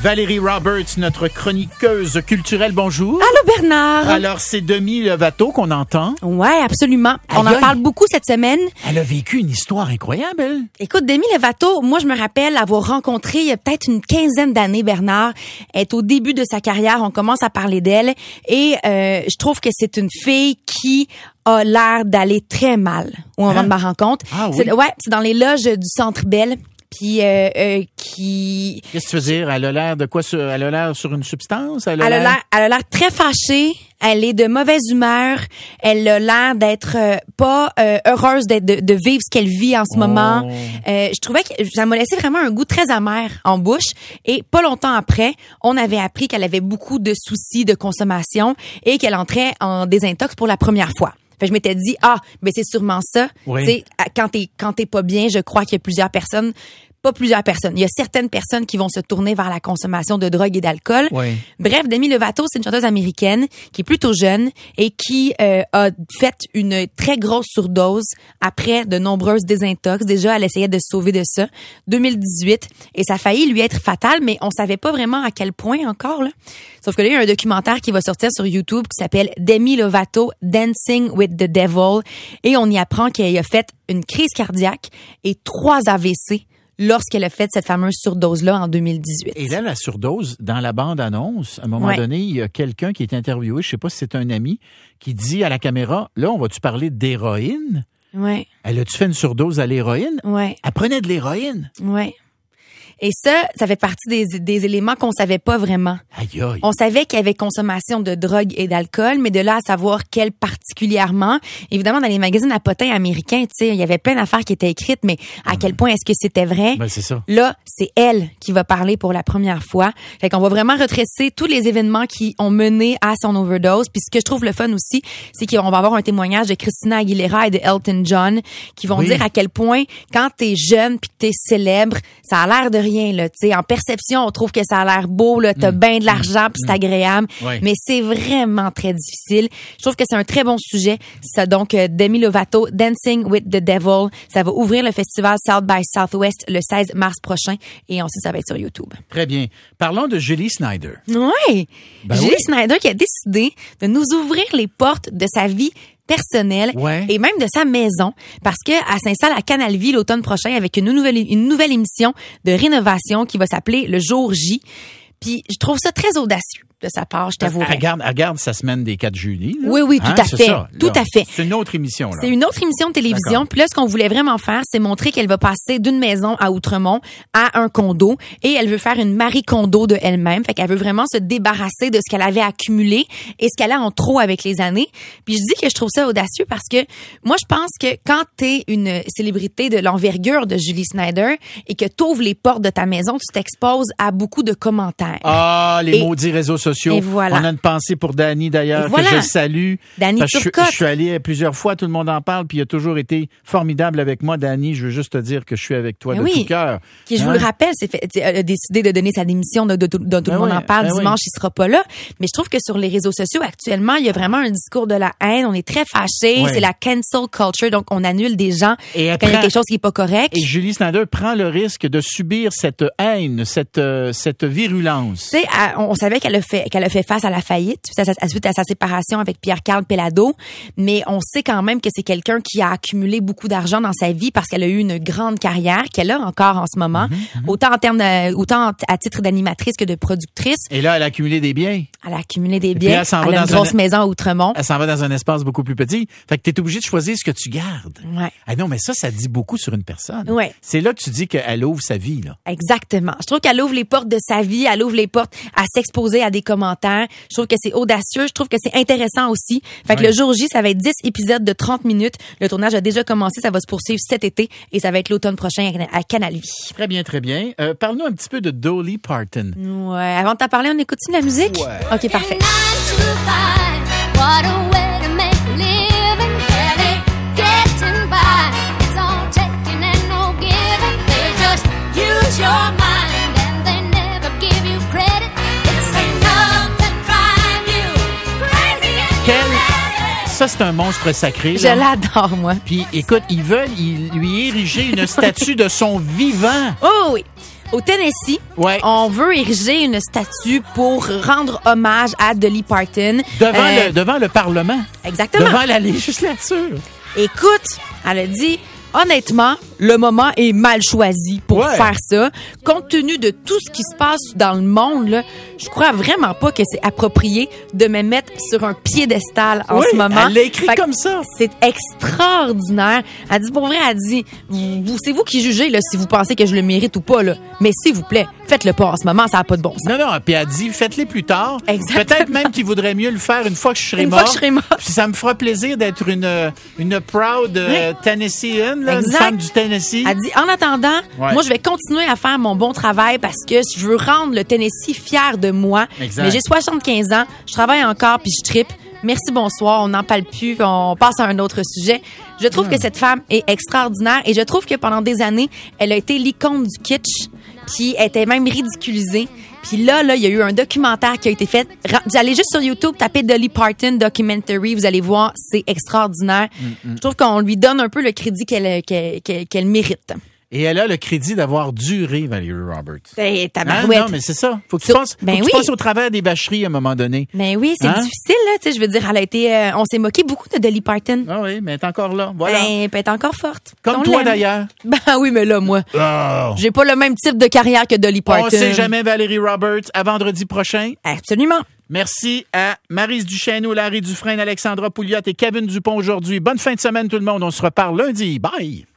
Valérie Roberts, notre chroniqueuse culturelle, bonjour. Allô Bernard. Alors, c'est Demi Lovato qu'on entend. Ouais, absolument. On Aïe, en parle beaucoup cette semaine. Elle a vécu une histoire incroyable, elle. Écoute, Demi Lovato, moi je me rappelle avoir rencontré il y a peut-être une quinzaine d'années Bernard. Elle est au début de sa carrière, on commence à parler d'elle et je trouve que c'est une fille qui a l'air d'aller très mal au moment de ma rencontre. Ah oui? C'est dans les loges du Centre Bell. Puis Qu'est-ce que tu veux dire? Elle a l'air de quoi? Elle a l'air sur une substance? Elle a l'air très fâchée. Elle est de mauvaise humeur. Elle a l'air d'être pas heureuse de vivre ce qu'elle vit en ce moment. Je trouvais que ça m'a laissé vraiment un goût très amer en bouche. Et pas longtemps après, on avait appris qu'elle avait beaucoup de soucis de consommation et qu'elle entrait en désintox pour la première fois. Fait que je m'étais dit, ben c'est sûrement ça. Oui. Tu sais, quand t'es pas bien, je crois qu'il y a plusieurs personnes. Pas plusieurs personnes. Il y a certaines personnes qui vont se tourner vers la consommation de drogue et d'alcool. Oui. Bref, Demi Lovato, c'est une chanteuse américaine qui est plutôt jeune et qui a fait une très grosse surdose après de nombreuses désintox. Déjà, elle essayait de se sauver de ça. 2018. Et ça a failli lui être fatal, mais on savait pas vraiment à quel point encore, là. Sauf que là, il y a un documentaire qui va sortir sur YouTube qui s'appelle Demi Lovato Dancing with the Devil. Et on y apprend qu'elle a fait une crise cardiaque et 3 AVC lorsqu'elle a fait cette fameuse surdose-là en 2018. Et là, la surdose, dans la bande-annonce, à un moment donné, il y a quelqu'un qui est interviewé, je sais pas si c'est un ami, qui dit à la caméra, là, on va-tu parler d'héroïne? Ouais. Elle a-tu fait une surdose à l'héroïne? Ouais. Elle prenait de l'héroïne? Ouais. Et ça fait partie des éléments qu'on savait pas vraiment. Aïe, aïe. On savait qu'il y avait consommation de drogue et d'alcool, mais de là à savoir quelle particulièrement. Évidemment, dans les magazines à potins américains, tu sais, il y avait plein d'affaires qui étaient écrites, mais à quel point est-ce que c'était vrai? Ben, c'est ça. Là, c'est elle qui va parler pour la première fois. Fait qu'on va vraiment retracer tous les événements qui ont mené à son overdose. Puis ce que je trouve le fun aussi, c'est qu'on va avoir un témoignage de Christina Aguilera et de Elton John qui vont dire à quel point, quand t'es jeune puis que t'es célèbre, ça a l'air de rien, là, tu sais. En perception, on trouve que ça a l'air beau, là, t'as bien de l'argent puis c'est agréable. Ouais. Mais c'est vraiment très difficile. Je trouve que c'est un très bon sujet. Ça, donc, Demi Lovato, Dancing with the Devil. Ça va ouvrir le festival South by Southwest le 16 mars prochain. Et ensuite, ça va être sur YouTube. Très bien. Parlons de Julie Snyder. Ouais. Ben Julie Snyder qui a décidé de nous ouvrir les portes de sa vie personnelle et même de sa maison parce que elle s'installe à Canal Vie l'automne prochain avec une nouvelle émission de rénovation qui va s'appeler Le Jour J. Puis je trouve ça très audacieux de sa part, je t'avoue. Elle garde sa semaine des 4 juillet. Là. Oui, tout à fait. Ça, tout à fait. C'est une autre émission. Là. C'est une autre émission de télévision. D'accord. Puis là, ce qu'on voulait vraiment faire, c'est montrer qu'elle va passer d'une maison à Outremont à un condo. Et elle veut faire une Marie-Kondo de elle-même. Fait qu'elle veut vraiment se débarrasser de ce qu'elle avait accumulé et ce qu'elle a en trop avec les années. Puis je dis que je trouve ça audacieux parce que moi, je pense que quand t'es une célébrité de l'envergure de Julie Snyder et que t'ouvres les portes de ta maison, tu t'exposes à beaucoup de commentaires. Ah, les maudits réseaux sociaux. Et voilà. On a une pensée pour Dani, d'ailleurs, que je salue. Dani Turcotte. Je suis allé plusieurs fois, tout le monde en parle, puis il a toujours été formidable avec moi. Dani, je veux juste te dire que je suis avec toi de tout cœur. Qui, je vous le rappelle, a décidé de donner sa démission, dont tout le monde en parle. Dimanche, il sera pas là. Mais je trouve que sur les réseaux sociaux, actuellement, il y a vraiment un discours de la haine. On est très fâchés. C'est la cancel culture. Donc, on annule des gens quand il y a quelque chose qui est pas correct. Et Julie Snyder prend le risque de subir cette haine, cette virulence. Tu sais, on savait qu'elle a fait face à la faillite suite à sa séparation avec Pierre-Carl Pellado, mais on sait quand même que c'est quelqu'un qui a accumulé beaucoup d'argent dans sa vie parce qu'elle a eu une grande carrière qu'elle a encore en ce moment, autant à titre d'animatrice que de productrice. Et là, elle a accumulé des biens. Elle a accumulé des biens. Elle a une grosse maison à Outremont. Elle s'en va dans un espace beaucoup plus petit. Fait que t'es obligé de choisir ce que tu gardes. Ouais. Ah non, mais ça dit beaucoup sur une personne. Ouais. C'est là que tu dis qu'elle ouvre sa vie, là. Exactement. Je trouve qu'elle ouvre les portes de sa vie, elle ouvre les portes à s'exposer à des commentaires. Je trouve que c'est audacieux, je trouve que c'est intéressant aussi. Fait que le jour J, ça va être 10 épisodes de 30 minutes. Le tournage a déjà commencé, ça va se poursuivre cet été et ça va être l'automne prochain à Canal Vie. Très bien, très bien. Parle-nous un petit peu de Dolly Parton. Ouais. Avant de t'en parler, on écoute-tu de la musique? Ouais. OK, parfait. Ça, c'est un monstre sacré. Là. Je l'adore, moi. Puis, écoute, ils veulent lui ériger une statue de son vivant. Oh oui. Au Tennessee, Ouais. on veut ériger une statue pour rendre hommage à Dolly Parton. Devant le Parlement. Exactement. Devant la législature. Écoute, elle a dit, honnêtement, le moment est mal choisi pour faire ça. Compte tenu de tout ce qui se passe dans le monde, là, je crois vraiment pas que c'est approprié de me mettre sur un piédestal en ce moment. Elle l'a écrit comme ça. C'est extraordinaire. Elle dit, pour vrai, elle dit, c'est vous qui jugez là, si vous pensez que je le mérite ou pas. Là. Mais s'il vous plaît, faites-le pas en ce moment, ça n'a pas de bon sens. Non, puis elle dit, faites-les plus tard. Exactement. Peut-être même qu'il vaudrait mieux le faire une fois que je serai mort. Une fois que je serai mort. Puis ça me fera plaisir d'être une proud Tennessean, là, une femme du Tennessee. Elle dit, en attendant, moi, je vais continuer à faire mon bon travail parce que je veux rendre le Tennessee fier de moi. Exact. Mais j'ai 75 ans, je travaille encore puis je trippe. Merci, bonsoir, on n'en parle plus, on passe à un autre sujet. Je trouve que cette femme est extraordinaire et je trouve que pendant des années, elle a été l'icône du kitsch, puis elle était même ridiculisée. Puis là, il y a eu un documentaire qui a été fait. Vous allez juste sur YouTube, tapez Dolly Parton Documentary, vous allez voir, c'est extraordinaire. Je trouve qu'on lui donne un peu le crédit qu'elle mérite. Et elle a le crédit d'avoir duré, Valerie Roberts. Tabarouette. Non, mais c'est ça. Faut que tu passes au travers des bâcheries à un moment donné. Ben oui, c'est difficile, là. Tu sais, je veux dire, elle a été, on s'est moqué beaucoup de Dolly Parton. Ah oui, mais elle est encore là. Voilà. Ben, elle est encore forte. Comme toi, d'ailleurs. Ben oui, mais là, moi, j'ai pas le même type de carrière que Dolly Parton. On sait jamais, Valérie Roberts. À vendredi prochain. Absolument. Merci à Maryse Duchesneau, Larry Dufresne, Alexandra Pouliot et Kevin Dupont aujourd'hui. Bonne fin de semaine, tout le monde. On se reparle lundi. Bye!